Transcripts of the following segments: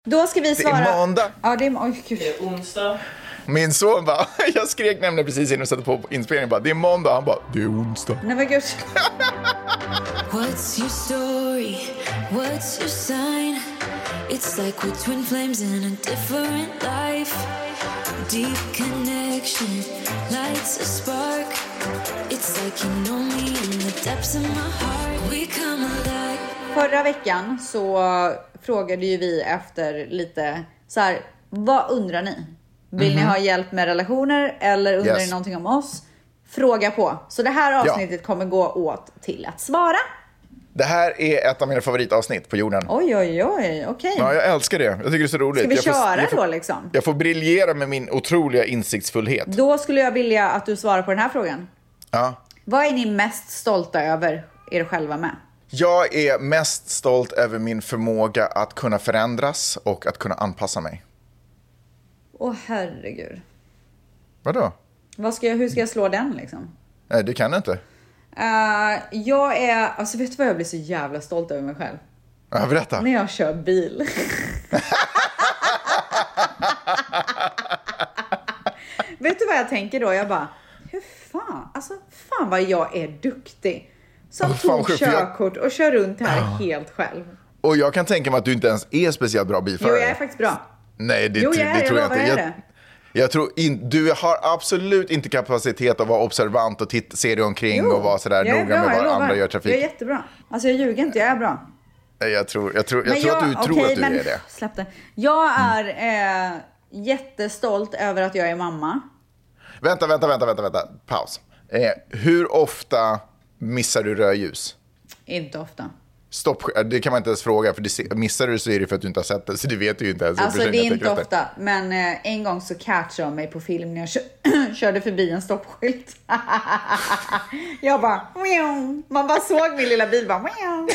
Då ska vi svara. Det är måndag. Ja, det är Det är onsdag. Min son bara, jag skrek nämligen precis innan och satte på inspelningen bara, det är måndag. Han bara, det är onsdag. Nej men gud. What's your story? What's your sign? It's like we're twin flames in a different life. Deep connection lights a spark. It's like you know me in the depths of my heart. We come alive. Förra veckan så frågade ju vi efter lite så här, vad undrar ni? Vill ni ha hjälp med relationer eller undrar ni någonting om oss? Fråga på. Så det här avsnittet kommer gå åt till att svara. Det här är ett av mina favoritavsnitt på jorden. Oj, okej. Ja, jag älskar det. Jag tycker det är så roligt. Ska vi köra då liksom? Jag får briljera med min otroliga insiktsfullhet. Då skulle jag vilja att du svarar på den här frågan. Ja. Vad är ni mest stolta över er själva med? Jag är mest stolt över min förmåga att kunna förändras och att kunna anpassa mig. Åh herregud. Vadå? Hur ska jag slå den liksom? Nej, det kan jag inte. Jag är, alltså vet du vad jag blir så jävla stolt över mig själv? Ja, berätta. När jag kör bil. Vet du vad jag tänker då? Jag bara, fan vad jag är duktig. Som tog körkort och kör runt här helt själv. Och jag kan tänka mig att du inte ens är speciellt bra bilförare. Jo, jag är faktiskt bra. Nej, det tror jag inte. Jag tror du har absolut inte kapacitet att vara observant och se dig omkring och vara sådär noga med vad andra gör i trafik. Jag är jättebra. Alltså jag ljuger inte, jag är bra. Jag tror att du tror att du är det. Släpp det. Jag är jättestolt över att jag är mamma. Vänta. Paus. Hur ofta missar du rödljus? Inte ofta. Stopp, det kan man inte ens fråga, för missar du så är det för att du inte har sett det, så det vet du ju inte ens. Alltså det är inte ofta, men en gång så catchade jag mig på film när jag körde förbi en stoppskylt. Jag bara, meow. Man bara såg min lilla bil bara, meow.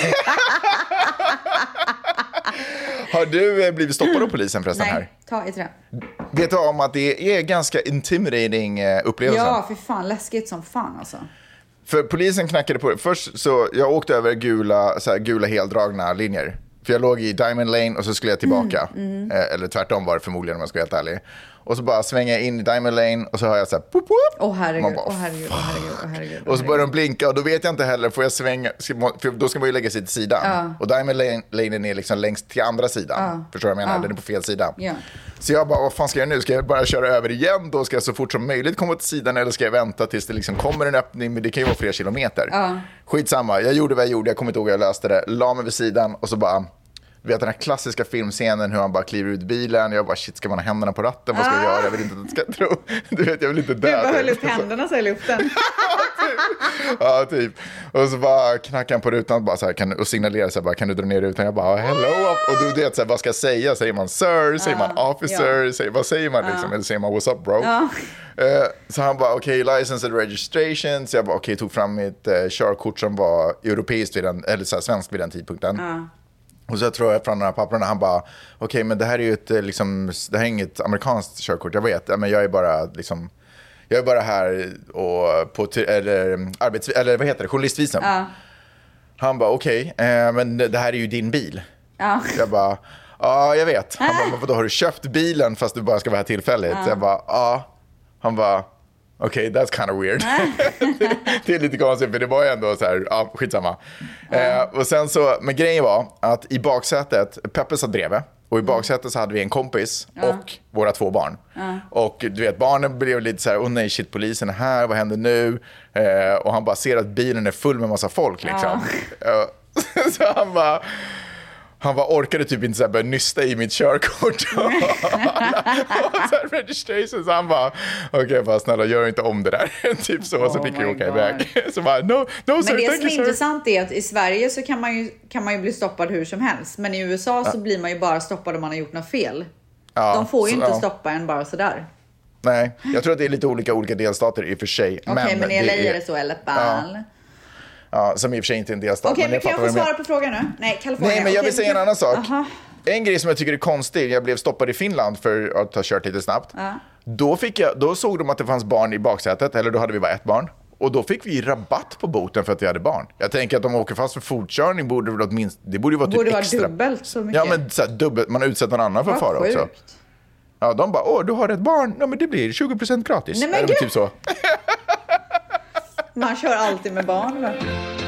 Har du blivit stoppad av polisen förresten? Nej, här? ta i trä. Vet du om att det är ganska intimidating upplevelse? Ja, för fan, läskigt som fan alltså. För polisen knackade på. Först så jag åkte över gula heldragna linjer. För jag låg i Diamond Lane och så skulle jag tillbaka. Eller tvärtom var det förmodligen om jag ska vara helt ärlig. Och så bara svänger jag in i Diamond Lane och så hör jag så här pop, pop. Åh herregud. Och så börjar de blinka och då vet jag inte heller, får jag svänga, för då ska man ju lägga sig till sidan. Ja. Och Diamond Lane är liksom längst till andra sidan. Förstår du vad jag menar? Den är på fel sida. Ja. Så jag bara, vad fan ska jag nu? Ska jag bara köra över igen? Då ska jag så fort som möjligt komma till sidan, eller ska jag vänta tills det liksom kommer en öppning? Men det kan ju vara flera kilometer. Skitsamma, jag gjorde vad jag gjorde. Jag kommer inte ihåg hur jag löste det. La mig vid sidan och så bara... Du vet den här klassiska filmscenen hur han bara kliver ut bilen. Jag bara, shit, ska man ha händerna på ratten? Vad ska jag göra? Jag vill inte att jag ska tro. Du vet, jag vill inte dö. Du bara höll upp händerna så i luften. Ja, typ. Och så bara knackar han på rutan bara så här, och signalerar så här, bara, kan du dra ner rutan? Jag bara, hello. Och du vet så här, vad ska jag säga? Säger man sir? Säger man officer? Vad säger man liksom? Eller säger man what's up bro? Så han bara, okej, license and registration. Så jag bara, okej, tog fram mitt körkort som var europeiskt eller så här, svenskt vid den tidpunkten. Och så tror jag från de här papperna, han bara, okej, men det här är ju ett, liksom, det här är inget amerikanskt körkort, jag vet, men jag är bara här och på eller vad heter det, journalistvisum. Han bara, okej, men det här är ju din bil. Jag bara, ja, jag vet. Han bara, men vadå, har du köpt bilen fast du bara ska vara här tillfälligt? Jag bara, ja. Han bara, okej, that's kind of weird. Det är lite konstigt, för det var ju ändå så här, ja, skitsamma. Och sen så, men grejen var att i baksätet, Peppe satt bredvid. Och i baksätet så hade vi en kompis och våra 2 barn. Och du vet, barnen blev lite så här, åh nej, shit, polisen är här, vad händer nu? Och han bara ser att bilen är full med massa folk liksom. Så han bara orkade typ inte så här börja nysta i mitt körkort och så här registration, så han bara okej, bara snälla, gör inte om det där. Typ så fick jag åka iväg. Så bara, no sir, men det thank som you, är sir. intressant är att i Sverige så kan man ju bli stoppad hur som helst. Men i USA så blir man ju bara stoppad om man har gjort något fel. De får ju inte stoppa en bara sådär. Nej, jag tror att det är lite olika delstater i och för sig. Okej, men i LA är det så, eller fall. Ja, som i och för sig inte är en delstat. Okej, men kan jag få svara på frågan nu? Nej, Kalifornien. Nej, men jag vill säga en annan sak. Aha. En grej som jag tycker är konstig, jag blev stoppad i Finland för att ha kört lite snabbt. Då såg de att det fanns barn i baksätet, eller då hade vi bara ett barn. Och då fick vi rabatt på boten för att vi hade barn. Jag tänker att om de åker fast för fortkörning borde det åtminstone, det borde vara typ extra. Borde vara dubbelt så mycket. Ja, men så här, dubbelt, man utsätter någon annan för fara också. Ja, de bara, du har ett barn. Ja, men det blir 20% gratis. Nej, men typ så. Man kör alltid med barn, va?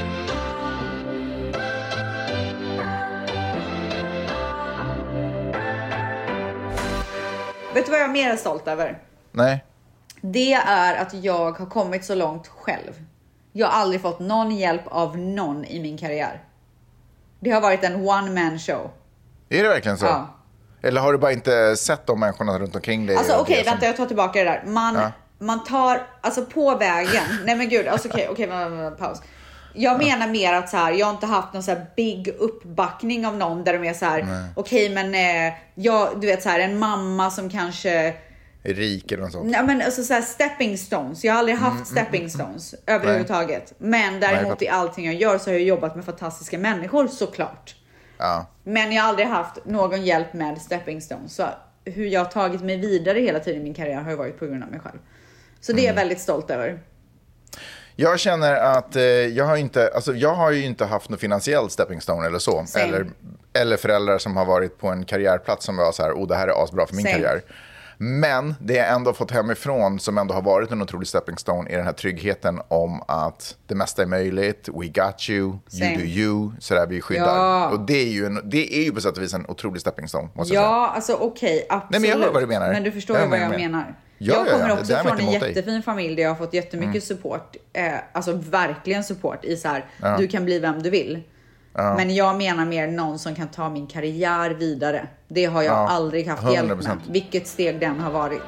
Vet du vad jag är mer stolt över? Nej. Det är att jag har kommit så långt själv. Jag har aldrig fått någon hjälp av någon i min karriär. Det har varit en one-man show. Är det verkligen så? Ja. Eller har du bara inte sett de människorna runt omkring dig? Alltså okej, vänta, jag tar tillbaka det där. Man tar, alltså på vägen. Nej men gud, alltså okej, paus. Jag menar mer att så här, jag har inte haft någon så här big uppbackning av någon där de är så här, okej, men du vet så här, en mamma som kanske är rik eller något sånt. Nej, men alltså så här, stepping stones. Jag har aldrig haft stepping stones överhuvudtaget. Men däremot i allting jag gör så har jag jobbat med fantastiska människor, såklart. Ja. Men jag har aldrig haft någon hjälp med stepping stones. Så hur jag har tagit mig vidare hela tiden i min karriär har ju varit på grund av mig själv. Så det är jag väldigt stolt över. Jag känner att jag har ju inte haft någon finansiell stepping stone eller så. Eller föräldrar som har varit på en karriärplats som var så här, det här är asbra för min karriär. Men det jag ändå fått hemifrån som ändå har varit en otrolig stepping stone är den här tryggheten om att det mesta är möjligt. We got you, you do you, så där vi skyddar. Ja. Och det är ju på sätt och vis en otrolig stepping stone, måste jag säga. Alltså okej, absolut. Nej, men jag hör vad du menar. Men du förstår ju vad jag menar. Jag kommer också från en jättefin familj där jag har fått jättemycket support. Alltså verkligen support i så här, du kan bli vem du vill. Men jag menar mer någon som kan ta min karriär vidare. Det har jag aldrig haft 100%. Hjälp med. Vilket steg den har varit.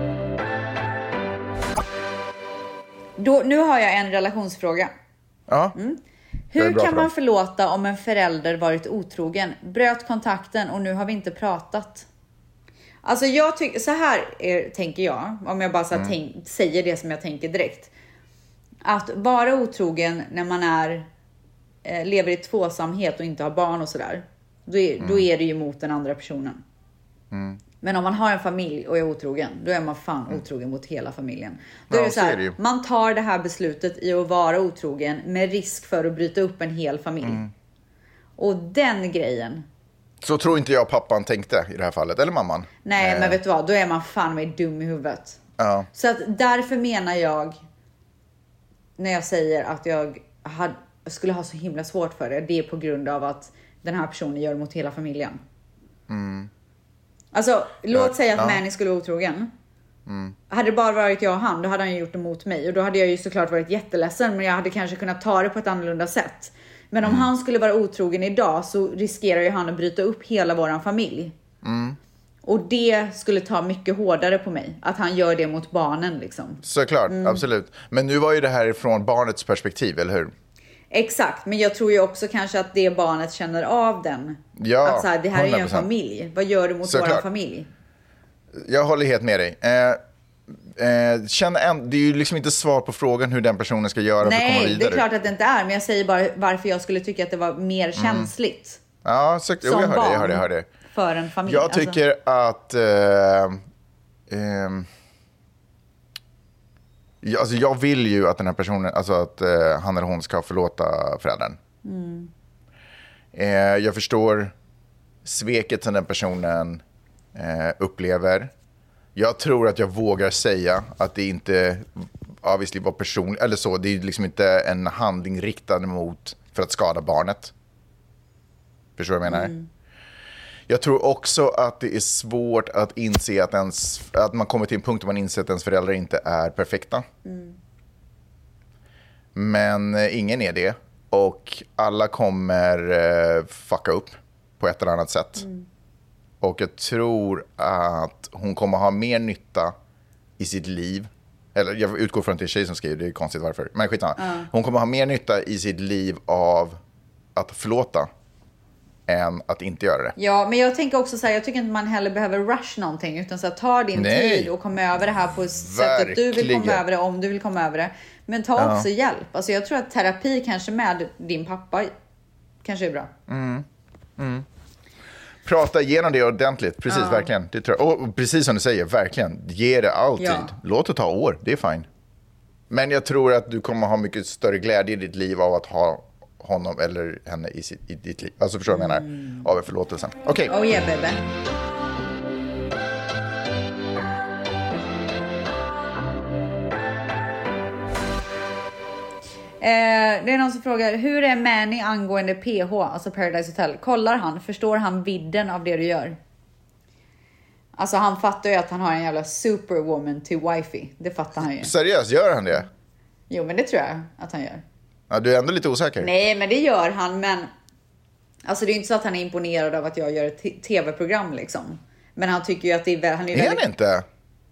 Nu har jag en relationsfråga. Ja. Hur kan man förlåta om en förälder varit otrogen? Bröt kontakten och nu har vi inte pratat. Alltså jag tycker, så här tänker jag. Om jag bara säger det som jag tänker direkt. Att vara otrogen när man lever i tvåsamhet och inte har barn och sådär. Då är det ju mot den andra personen. Men om man har en familj och är otrogen, då är man fan otrogen mot hela familjen. Då är det så här, man tar det här beslutet i att vara otrogen med risk för att bryta upp en hel familj. Och den grejen. Så tror inte jag pappan tänkte i det här fallet, eller mamman. Nej, men vet du vad, då är man fan med dum i huvudet. Ja. Så att därför menar jag, när jag säger att jag skulle ha så himla svårt för det är på grund av att den här personen gör mot hela familjen. Alltså, låt säga att Manny skulle vara otrogen. Hade det bara varit jag och han, då hade han gjort det mot mig. Och då hade jag ju såklart varit jätteledsen, men jag hade kanske kunnat ta det på ett annorlunda sätt. Men om han skulle vara otrogen idag så riskerar ju han att bryta upp hela våran familj. Och det skulle ta mycket hårdare på mig. Att han gör det mot barnen liksom. Såklart, absolut. Men nu var ju det här från barnets perspektiv, eller hur? Exakt, men jag tror ju också kanske att det barnet känner av den. Ja, att så här, det här 100%. är en familj. Vad gör du mot vår familj? Jag håller helt med dig. Det är ju liksom inte svar på frågan hur den personen ska göra för att komma vidare. Nej, det är klart att det inte är. Men jag säger bara varför jag skulle tycka att det var mer känsligt. Ja, så, jag hör det. För en familj. Jag tycker att... Alltså jag vill ju att den här personen, alltså att han eller hon ska förlåta föräldern. Jag förstår sveket som den personen upplever. Jag tror att jag vågar säga att det inte obviously var personligt eller så. Det är liksom inte en handling riktad mot för att skada barnet. Förstår du vad jag menar? Jag tror också att det är svårt att inse att man kommer till en punkt där man inser att ens föräldrar inte är perfekta. Men ingen är det. Och alla kommer fucka upp på ett eller annat sätt. Och jag tror att hon kommer ha mer nytta i sitt liv. Eller jag utgår från att det är en tjej som skriver, det är konstigt varför. Men skitsamma. Hon kommer ha mer nytta i sitt liv av att förlåta än att inte göra det. Ja, men jag tänker också så här, jag tycker inte man heller behöver rush någonting, utan så här, ta din tid och kom över det här på sättet du vill komma över det, om du vill komma över det. Men ta också hjälp. Alltså jag tror att terapi kanske med din pappa kanske är bra. Prata igenom det ordentligt, precis, verkligen. Det tror jag. Och precis som du säger, verkligen, ge det all tid. Låt det ta år, det är fine. Men jag tror att du kommer ha mycket större glädje i ditt liv av att ha honom eller henne i ditt liv. Alltså förstår du vad jag menar? Av förlåtelsen. Okej. Oh yeah baby. Det är någon som frågar, hur är Manny angående PH, alltså Paradise Hotel? Kollar han? Förstår han vidden av det du gör? Alltså han fattar ju att han har en jävla superwoman till wifey. Det fattar han ju. Seriöst, gör han det? Jo, men det tror jag att han gör. Ja, du är ändå lite osäker. Nej, men det gör han, men alltså det är ju inte så att han är imponerad av att jag gör ett tv-program liksom. Men han tycker ju att det är... Han är han inte?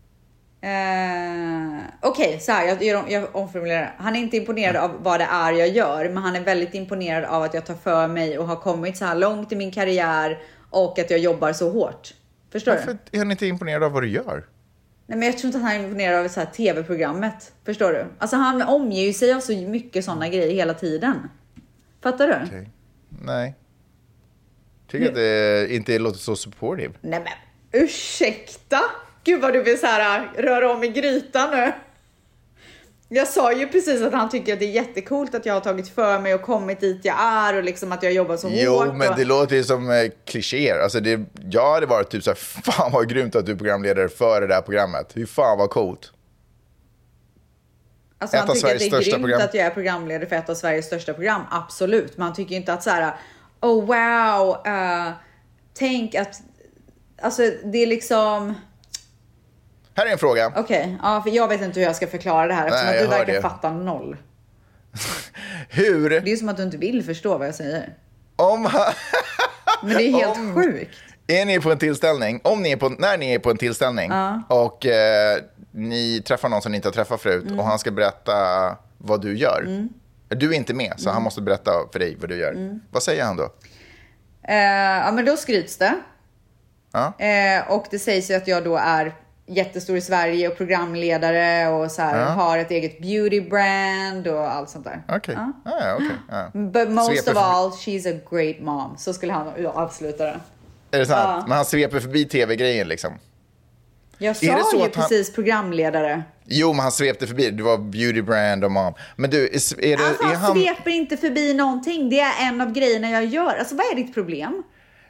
Okej, så här, jag omformulerar. Han är inte imponerad av vad det är jag gör, men han är väldigt imponerad av att jag tar för mig och har kommit så här långt i min karriär och att jag jobbar så hårt. Förstår Varför du? är han inte imponerad av vad du gör? Nej, men jag tror inte att han är imponerad av så här tv-programmet. Förstår du? Alltså han omger ju sig av så mycket sådana grejer hela tiden. Fattar du? Okay. Nej. Tycker att det inte låter så supportive. Nej men, ursäkta? Gud vad du vill så här röra om i grytan nu. Jag sa ju precis att han tycker att det är jättekult att jag har tagit för mig och kommit dit jag är och liksom att jag jobbar så hårt. Jo, men det låter ju som klichéer. Alltså jag hade varit typ så här, fan vad grymt att du är programledare för det där programmet. Hur fan vad coolt. Alltså han tycker att det är grymt att jag är programledare för ett av Sveriges största program. Absolut. Men han tycker inte att så här, oh wow, tänk att, alltså det är liksom... Här är en fråga. Okej, ja, för jag vet inte hur jag ska förklara det här eftersom att du verkar fatta noll. Hur? Det är ju som att du inte vill förstå vad jag säger. Men det är helt sjukt. Är ni på en tillställning, när ni är på en tillställning och ni träffar någon som ni inte har träffat förut och han ska berätta vad du gör. Du är inte med, så han måste berätta för dig vad du gör. Vad säger han då? Ja, men då skryts det. Ja. Och det sägs ju att jag då är jättestor i Sverige och programledare och så här, har ett eget beauty brand och allt sånt där. Okej. But most of all, she's a great mom. Så skulle han avsluta det. Är det sant? Men han sveper förbi tv-grejen liksom. Jag sa ju precis programledare. Jo, men han svepte förbi. Det var beauty brand och mom. Men du, han sveper inte förbi någonting. Det är en av grejerna jag gör. Alltså, vad är ditt problem?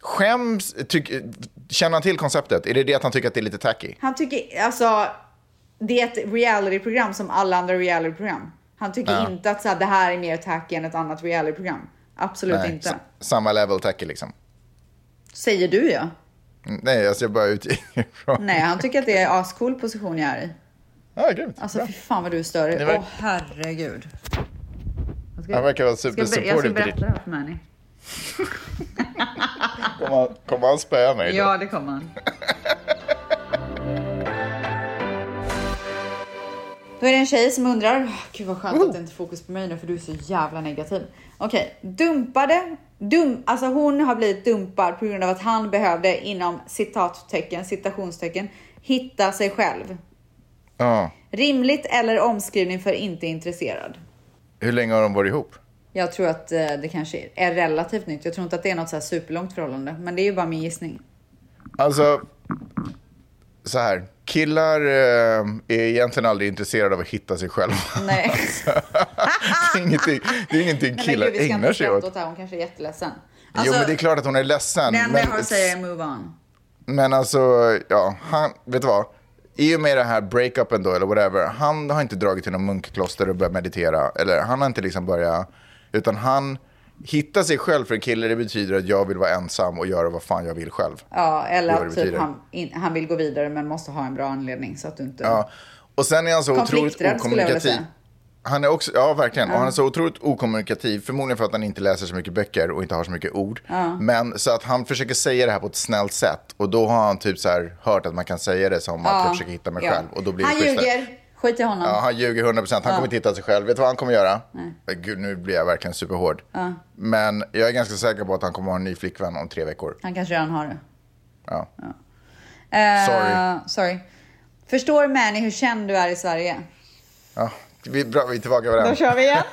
Känner han till konceptet? Är det att han tycker att det är lite tacky? Han tycker, alltså, det är ett realityprogram som alla andra realityprogram. Han tycker inte att så här, det här är mer tacky än ett annat realityprogram. Absolut inte. Samma level tacky liksom. Säger du ja? Nej, alltså jag bara utifrån. Nej, han tycker att det är ascool position jag är i. Ja, grymt. Alltså fy fan vad du är större. Åh herregud. Han verkar vara super-supportive. Jag ska berätta det här för Manny. Kommer han spöa mig då? Ja, det kommer han. Då är det en tjej som undrar. Gud vad skönt att det inte är fokus på mig nu, för du är så jävla negativ. Okej, alltså hon har blivit dumpad på grund av att han behövde inom citationstecken hitta sig själv. Rimligt eller omskrivning för inte intresserad. Hur länge har de varit ihop? Jag tror att det kanske är relativt nytt. Jag tror inte att det är något så här superlångt förhållande. Men det är ju bara min gissning. Alltså, så här. Killar är egentligen aldrig intresserade av att hitta sig själva. Nej. det är ingenting killar ägnar sig åt. Hon kanske är jätteledsen. Alltså, jo, men det är klart att hon är ledsen. Det enda jag har att säga är move on. Men alltså, ja, vet du vad? I och med det här breakupen då, eller whatever, han har inte dragit till någon munkkloster och börjat meditera. Eller han har inte liksom börjat, utan han hittar sig själv för en kille. Det betyder att jag vill vara ensam och göra vad fan jag vill själv. Ja, eller att typ han vill gå vidare men måste ha en bra anledning så att du inte... Ja, och sen är han så otroligt okommunikativ. Han är också, ja verkligen, och han är så otroligt okommunikativ. Förmodligen för att han inte läser så mycket böcker och inte har så mycket ord. Men så att han försöker säga det här på ett snällt sätt. Och då har han typ så här hört att man kan säga det som att jag försöker hitta mig själv. Och då blir det han ljuger, skit i honom. Ja, han ljuger 100%, han kommer inte hitta sig själv. Vet du vad han kommer göra? Gud, nu blir jag verkligen superhård. Men jag är ganska säker på att han kommer ha en ny flickvän om 3 veckor. Han kanske redan har det. Sorry. Förstår Manny hur känd du är i Sverige? Ja. Vi är tillbaka varandra. Då kör vi igen.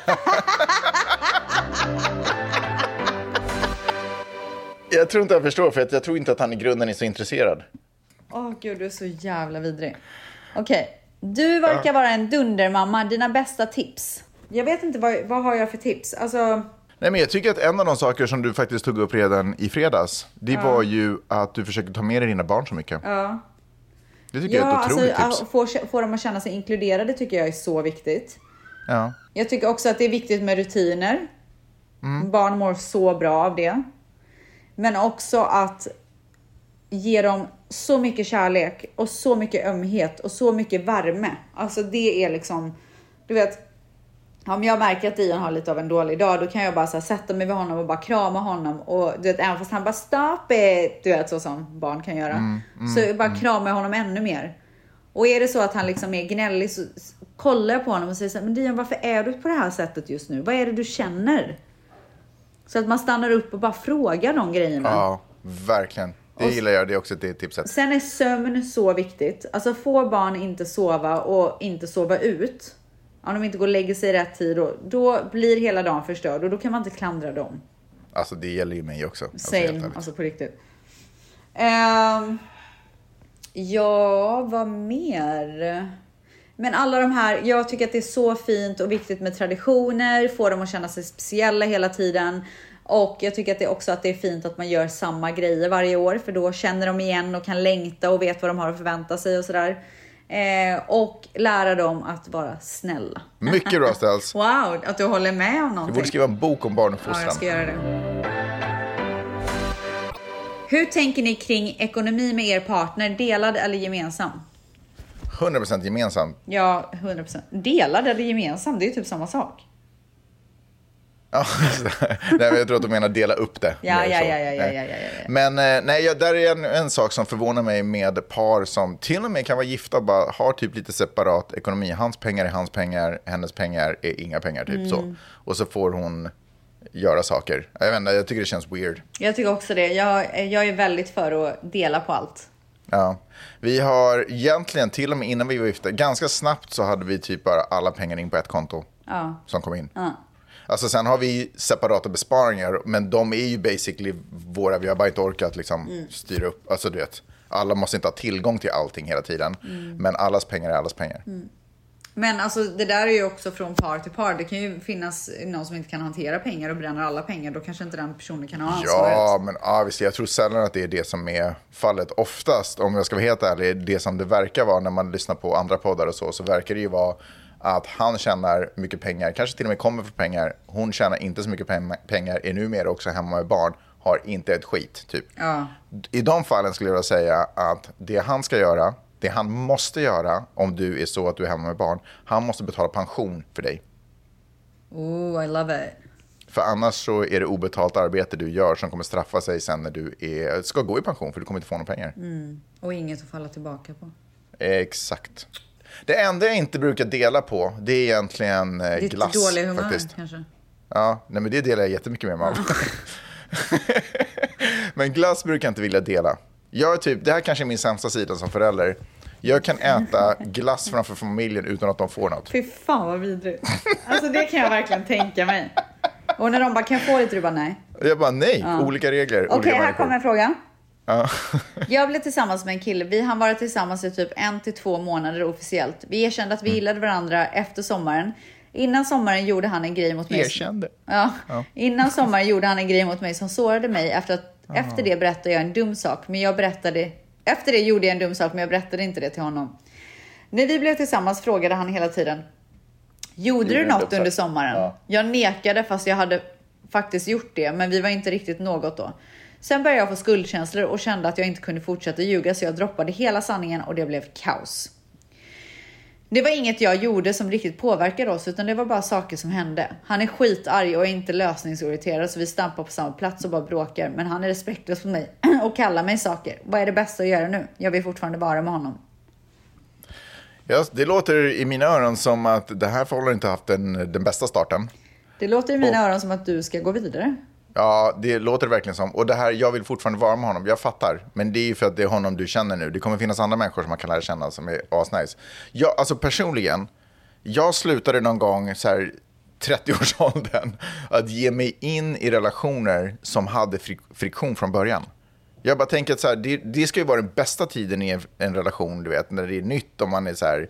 Jag tror inte jag förstår, för jag tror inte att han i grunden är så intresserad. Gud, du är så jävla vidrig. Okej, Du verkar vara en dundermamma. Dina bästa tips? Jag vet inte, vad har jag för tips? Alltså... Nej, men jag tycker att en av de saker som du faktiskt tog upp redan i fredags, det var ju att du försöker ta med dig dina barn så mycket. Ja. Det tycker jag är ett otroligt tips. Få dem att känna sig inkluderade tycker jag är så viktigt. Ja. Jag tycker också att det är viktigt med rutiner. Barn mår så bra av det. Men också att ge dem så mycket kärlek och så mycket ömhet och så mycket värme. Alltså det är liksom, du vet, om jag märker att Dion har lite av en dålig dag, då kan jag bara så här, sätta mig vid honom och bara krama honom. Och du vet, även fast han bara stop it, du vet, så som barn kan göra. Så bara kramar jag honom ännu mer. Och är det så att han liksom är gnällig, så kollar jag på honom och säger så här, men Dion, varför är du på det här sättet just nu? Vad är det du känner? Så att man stannar upp och bara frågar de grejerna. Ja, verkligen. Det gillar jag, det är också ett tipset. Sen är sömn så viktigt. Alltså får barn inte sova och inte sova ut, om de inte går och lägger sig i rätt tid, då blir hela dagen förstörd. Och då kan man inte klandra dem. Alltså det gäller ju mig också. Same, alltså på riktigt. Ja, vad mer? Men alla de här, jag tycker att det är så fint och viktigt med traditioner. Få dem att känna sig speciella hela tiden. Och jag tycker att det också att det är fint att man gör samma grejer varje år. För då känner de igen och kan längta och vet vad de har att förvänta sig och sådär. Och lära dem att vara snälla. Mycket bra ställs. Wow, att du håller med om någonting. Du borde skriva en bok om barnuppfostran. Ja, jag ska göra det. Hur tänker ni kring ekonomi med er partner? Delad eller gemensam? 100% gemensam. Ja, 100%. Delad eller gemensam, det är ju typ samma sak. Ja, nej, jag tror att du menar dela upp det. Ja. Men nej, där är en sak som förvånar mig med par som till och med kan vara gifta och bara har typ lite separat ekonomi. Hans pengar är hans pengar, hennes pengar är inga pengar, typ så. Och så får hon göra saker. Jag vet inte, jag tycker det känns weird. Jag tycker också det. Jag är väldigt för att dela på allt. Ja, vi har egentligen till och med innan vi var gifta, ganska snabbt så hade vi typ bara alla pengar in på ett konto som kom in. Alltså sen har vi separata besparingar, men de är ju basically våra, vi har bara inte orkat liksom styra upp, alltså du vet, alla måste inte ha tillgång till allting hela tiden, men allas pengar är allas pengar. Men alltså det där är ju också från par till par. Det kan ju finnas någon som inte kan hantera pengar och bränner alla pengar. Då kanske inte den personen kan ha ansvaret. Ja, men visst, jag tror sällan att det är det som är fallet. Oftast, om jag ska vara helt ärlig, det som det verkar vara när man lyssnar på andra poddar och så verkar det ju vara att han tjänar mycket pengar, kanske till och med kommer för pengar. Hon tjänar inte så mycket pengar, är numera också hemma med barn, har inte ett skit typ. Ja. I de fallen skulle jag vilja säga att det han ska göra, det han måste göra om du är så att du är hemma med barn, han måste betala pension för dig. Oh, I love it. För annars så är det obetalt arbete du gör som kommer straffa sig sen när du ska gå i pension, för du kommer inte få några pengar. Och inget att falla tillbaka på. Exakt. Det enda jag inte brukar dela på, det är egentligen Ditt glass. dåliga humör faktiskt. Kanske. Ja, nej, men det delar jag jättemycket med mig av. Men glass brukar jag inte vilja dela. Det här kanske är min sämsta sida som förälder. Jag kan äta glass framför familjen utan att de får något. Fy fan vad vidrigt. Alltså det kan jag verkligen tänka mig. Och när de bara, kan få lite, du bara nej. Jag bara nej, olika regler. Okej, här kommer en fråga. Ja. Jag blev tillsammans med en kille. Vi hann vara tillsammans i typ 1 till 2 månader officiellt. Vi erkände att vi gillade varandra efter sommaren. Innan sommaren gjorde han en grej mot mig. Erkände? Ja. Innan sommaren gjorde han en grej mot mig som sårade mig. Efter det berättade jag en dum sak. Efter det gjorde jag en dum sak, men jag berättade inte det till honom. När vi blev tillsammans frågade han hela tiden: gjorde du något under sommaren? Ja. Jag nekade fast jag hade faktiskt gjort det, men vi var inte riktigt något då. Sen började jag få skuldkänslor och kände att jag inte kunde fortsätta ljuga, så jag droppade hela sanningen och det blev kaos. Det var inget jag gjorde som riktigt påverkade oss, utan det var bara saker som hände. Han är skitarg och är inte lösningsorienterad, så vi stampar på samma plats och bara bråkar. Men han är respektlös på mig och kallar mig saker. Vad är det bästa att göra nu? Jag vill fortfarande vara med honom. Ja, det låter i mina öron som att det här förhållandet inte haft den bästa starten. Det låter i mina öron som att du ska gå vidare. Ja, det låter verkligen som. Och det här, jag vill fortfarande vara med honom. Jag fattar. Men det är ju för att det är honom du känner nu. Det kommer finnas andra människor som man kan lära känna som är asnice. Alltså personligen, jag slutade någon gång så här 30-årsåldern att ge mig in i relationer som hade friktion från början. Jag bara tänker att så här, det ska ju vara den bästa tiden i en relation, du vet, när det är nytt och man är så här,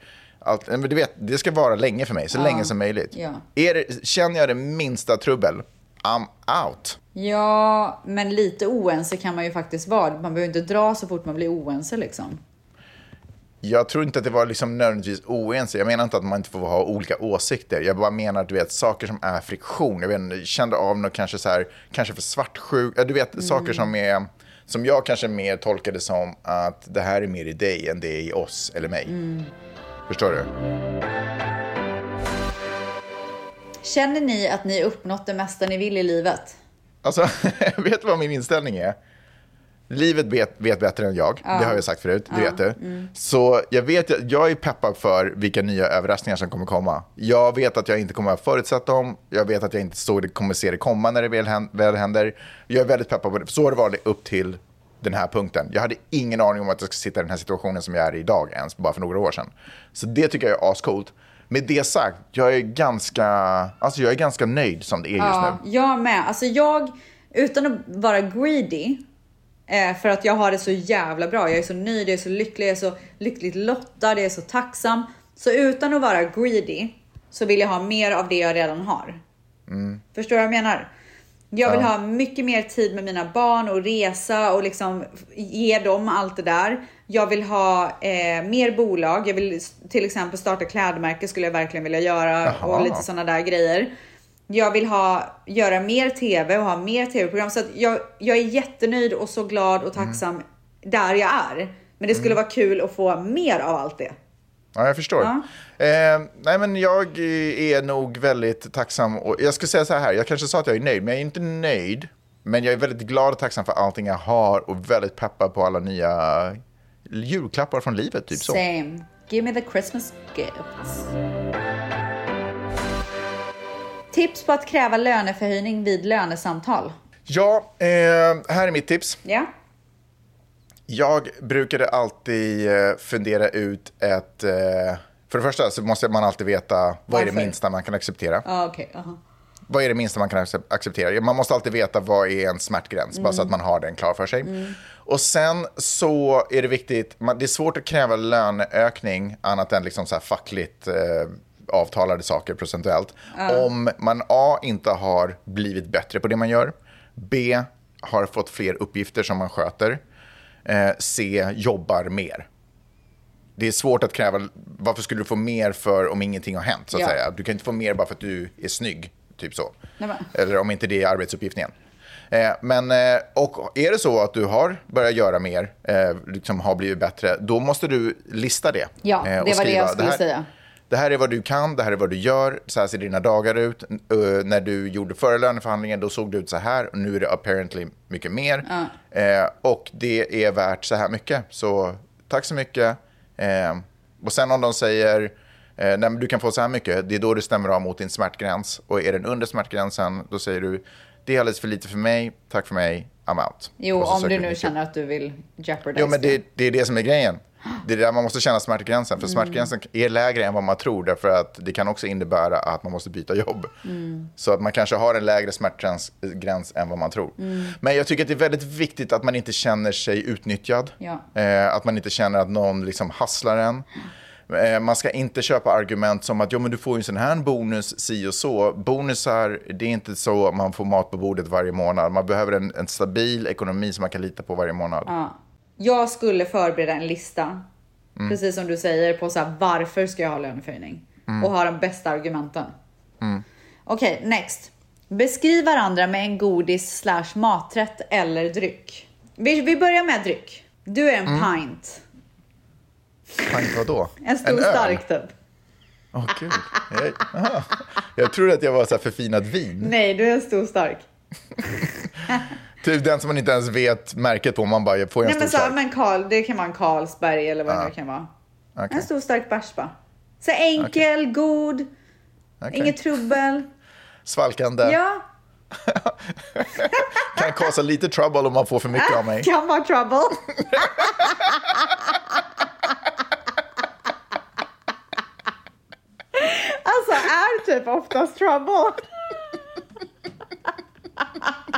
Men du vet, det ska vara länge för mig, så länge som möjligt. Ja. Känner jag det minsta trubbel, I'm out. Ja, men lite oense kan man ju faktiskt vara. Man behöver inte dra så fort man blir oense liksom. Jag tror inte att det var liksom nödvändigtvis oense. Jag menar inte att man inte får ha olika åsikter. Jag bara menar att du vet, saker som är friktion. Jag vet, kände av något kanske så här, kanske för svartsjuk. Du vet, saker som jag kanske mer tolkade som att det här är mer i dig än det är i oss eller mig. Förstår du? Känner ni att ni uppnått det mesta ni vill i livet? Alltså, vet du vad min inställning är? Livet vet bättre än jag. Det har jag sagt förut, det vet du. Så jag är peppad för vilka nya överraskningar som kommer komma. Jag vet att jag inte kommer att förutsätta dem. Jag vet att jag inte kommer se det komma när det väl händer. Jag är väldigt peppad på det. Så har det varit upp till den här punkten. Jag hade ingen aning om att jag ska sitta i den här situationen som jag är i idag ens, bara för några år sedan. Så det tycker jag är ascoolt. Med det sagt, jag är ganska nöjd som det är just nu. Jag med. Alltså utan att vara greedy, för att jag har det så jävla bra. Jag är så nöjd, jag är så lycklig, jag är så lyckligt lottad, jag är så tacksam. Så utan att vara greedy så vill jag ha mer av det jag redan har. Förstår du vad jag menar? Jag vill ha mycket mer tid med mina barn och resa och liksom ge dem allt det där. Jag vill ha mer bolag. Jag vill till exempel starta klädmärke, skulle jag verkligen vilja göra. Och lite sådana där grejer. Jag vill göra mer tv och ha mer tv-program. Så att jag är jättenöjd och så glad och tacksam där jag är. Men det skulle vara kul att få mer av allt det. Ja, jag förstår. Nej, men jag är nog väldigt tacksam. Och jag ska säga så här, jag kanske sa att jag är nöjd, men jag är inte nöjd. Men jag är väldigt glad och tacksam för allting jag har och väldigt peppad på alla nya julklappar från livet. Typ så. Same. Give me the Christmas gifts. Tips på att kräva löneförhöjning vid lönesamtal. Ja, här är mitt tips. Ja. Jag brukade alltid fundera ut ett... För det första så måste man alltid veta vad är det minsta man kan acceptera. Okay. Vad är det minsta man kan acceptera? Man måste alltid veta vad är en smärtgräns, bara så att man har den klar för sig. Och sen så är det viktigt, det är svårt att kräva löneökning annat än liksom så här fackligt avtalade saker procentuellt. Om man A, inte har blivit bättre på det man gör, B, har fått fler uppgifter som man sköter, C, jobbar mer. Det är svårt att kräva, varför skulle du få mer för om ingenting har hänt så att säga. Du kan inte få mer bara för att du är snygg, typ så. Eller om inte det är arbetsuppgiften. Men och är det så att du har börjat göra mer, liksom har blivit bättre, då måste du lista det. Ja, det var skriva, det jag skulle säga. Det här är vad du kan, det här är vad du gör, så här ser dina dagar ut. När du gjorde förra löneförhandlingen, då såg det ut så här. Och nu är det apparently mycket mer. Och det är värt så här mycket. Så tack så mycket. Och sen om de säger, nej men du kan få så här mycket, det är då du stämmer av mot din smärtgräns. Och är den under smärtgränsen, då säger du, det är alldeles för lite för mig, tack för mig, I'm out. Jo, om du nu känner att du vill jeopardize. Jo, men det är det som är grejen. Det är där man måste känna smärtgränsen. För smärtgränsen är lägre än vad man tror. Därför att det kan också innebära att man måste byta jobb. Så att man kanske har en lägre smärtgräns än vad man tror. Men jag tycker att det är väldigt viktigt att man inte känner sig utnyttjad. Att man inte känner att någon liksom hasslar en. Man ska inte köpa argument som att men du får ju en sån här bonus, si och så. Bonusar, det är inte så att man får mat på bordet varje månad. Man behöver en stabil ekonomi som man kan lita på varje månad. Jag skulle förbereda en lista, precis som du säger, på så här, varför ska jag ha löneförhöjning? Och ha de bästa argumenten. Okej, next. Beskriv varandra med en godis/maträtt eller dryck. Vi börjar med dryck. Du är en pint. Pint vad då? En stor stark typ. Gud. Jag trodde att jag var så här förfinat vin. Nej, du är en stor stark. Typ den som man inte ens vet märket på, man bara får en stor stark. Men det kan vara en Carlsberg eller vad det kan vara. En stor stark bärs bara. Så enkel, god, inget trubbel. Svalkande. Ja. Kan kasta lite trouble om man får för mycket av mig. Kan vara trouble. Alltså är typ oftast trouble.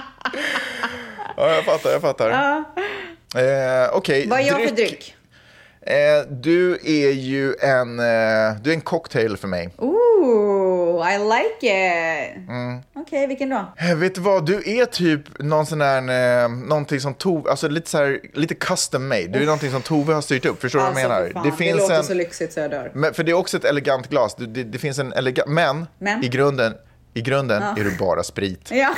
Ja, jag fattar. Ja. Okej. Vad är jag för dryck? Du är ju en cocktail för mig. Ooh, I like it. Okej, vilken då? Vet du vad, du är typ någon sån här, någonting som Tove, alltså lite custom made. Du är någonting som Tove har styrt upp, förstår du vad jag menar? Det låter så lyxigt så jag dör. Men, för det är också ett elegant glas. Det finns en elegant, men i grunden är du bara sprit. Ja.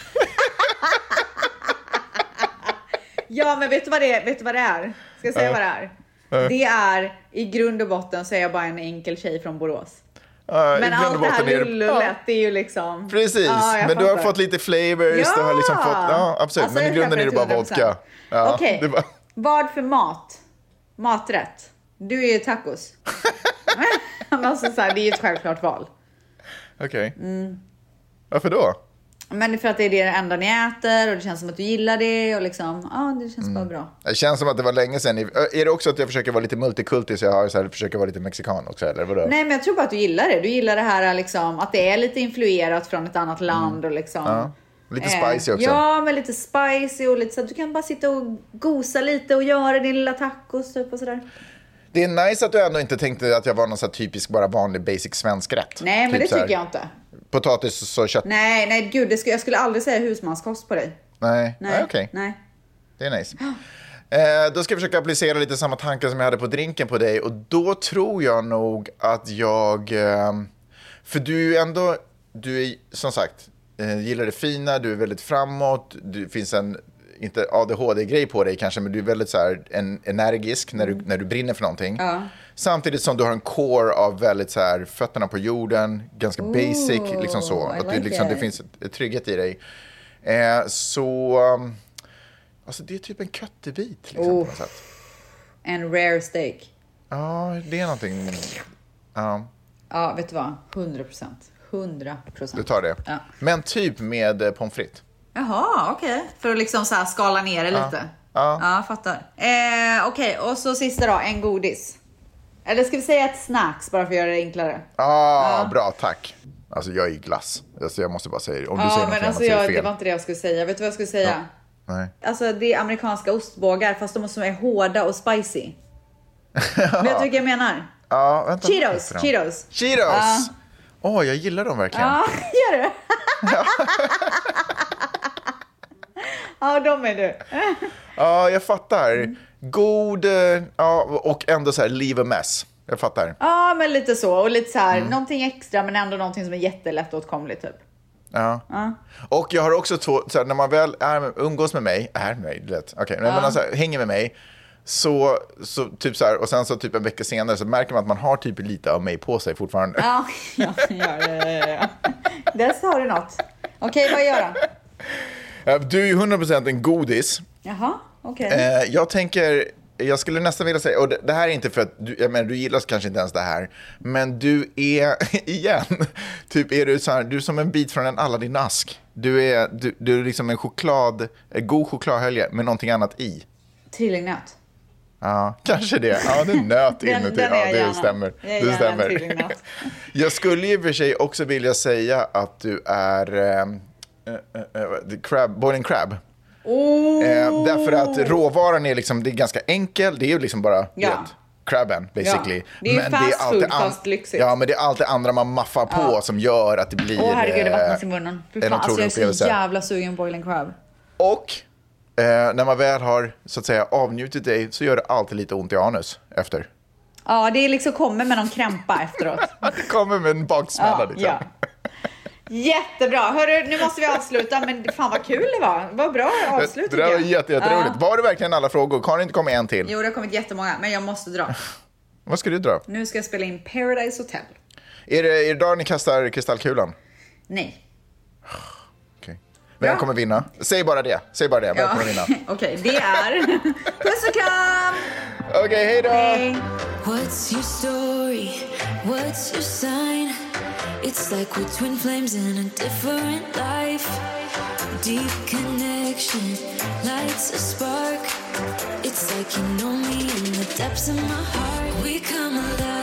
Ja, men vet du vad det är? Ska jag säga vad det är? Det är, i grund och botten så är jag bara en enkel tjej från Borås. Men allt det här lullet, det är ju liksom... Precis, men du har fått lite flavors. Du har liksom fått, absolut, alltså, men i grunden är det bara vodka. Okej, vad för maträtt? Du är ju tacos. Alltså, så här, det är ju ett självklart val. Okej. Varför då? Men för att det är det enda ni äter och det känns som att du gillar det och liksom, det känns bara bra. Det känns som att det var länge sedan. Är det också att jag försöker vara lite multikultig så jag försöker vara lite mexikan också, eller vadå? Nej, men jag tror bara att du gillar det. Du gillar det här liksom, att det är lite influerat från ett annat land och liksom... Ja. Lite spicy också. Ja, men lite spicy och lite så att du kan bara sitta och gosa lite och göra din lilla tacos typ och sådär. Det är nice att du ändå inte tänkte att jag var någon så här typisk bara vanlig basic svensk rätt. Nej, men typ det tycker jag inte. Potatis och kött. Nej, gud, jag skulle aldrig säga husmanskost på dig. Nej, okej. Nej. Det är nice. Då ska jag försöka applicera lite samma tankar som jag hade på drinken på dig. Och då tror jag nog att jag... För du är som sagt, gillar det fina, du är väldigt framåt. Det finns en, inte ADHD-grej på dig kanske, men du är väldigt så här energisk när du brinner för någonting. Ja. Samtidigt som du har en core av väldigt så här fötterna på jorden, ganska basic, liksom så. Att det finns ett trygghet i dig. Alltså det är typ en köttebit liksom, på något sätt. En rare steak. Ja, det är någonting. Ja, vet du vad? 100%. Du tar det. Ja. Men typ med pommes frites. Jaha, okej. För att liksom så här skala ner det lite. Ja, fattar. Okej, och så sista då, en godis. Eller ska vi säga ett snacks bara för att göra det enklare? Bra, tack. Alltså jag är i glass. Alltså jag måste bara säga det. Om du säger något annat så är det fel. Det var inte det jag skulle säga. Vet du vad jag skulle säga? Nej. Alltså det är amerikanska ostbågar fast de som är hårda och spicy. Vet du vilka jag menar? Ja, vänta. Cheetos. Jag gillar dem verkligen. Ja, gör du? Ja, de är du. Ja, jag fattar. God, och ändå så här leave a mess. Jag fattar. Ja, men lite så. Och lite så här, någonting extra men ändå någonting som är jättelätt åtkomligt typ. Ja. Och jag har också så här, när man väl umgås med mig, men alltså, hänger med mig så typ så här, och sen så typ en vecka senare så märker man att man har typ lite av mig på sig fortfarande. Ja. Där sa du något. Okej, vad gör jag? Du är ju 100% en godis. Jaha, okej. Jag skulle nästan vilja säga, och det här är inte för att du gillar kanske inte ens det här, men du är, igen, typ är du så här, du är som en bit från en Aladdin-ask. Du är liksom en god chokladhölje med någonting annat i. Trillingnöt. Ja, kanske det. Ja, det är nöt inuti. Det stämmer. Det stämmer. Jag skulle ju för sig också vilja säga att du är boiling crab. Därför att råvaran är liksom, det är ganska enkel. Det är ju liksom bara crabben basically. Ja. Det är ju fast food fast lyxigt. Ja, men det är allt det andra man maffar på som gör att det blir herregud, det vattnas i munnen. Alltså, jag är så jävla sugen boiling crab. Och när man väl har så att säga avnjutit dig så gör det alltid lite ont i anus efter. Ja, det är liksom kommer med någon krämpa efteråt. Det kommer med en baksmälla liksom. Ja. Jättebra. Hörru, nu måste vi avsluta, men fan vad kul det var. Vad bra avslut. Det där var jätteroligt. Var det verkligen alla frågor? Kan det inte komma en till? Jo, det har kommit jättemånga, men jag måste dra. Vad ska du dra? Nu ska jag spela in Paradise Hotel. Är det idag ni kastar kristallkulan? Nej. Okej. Vem kommer vinna? Säg bara det. Vem kommer vinna? Okej, det är... Puss och kram! Okej, hej då! What's your story? What's your sign? It's like we're twin flames in a different life. Deep connection lights a spark. It's like you know me in the depths of my heart. We come alive.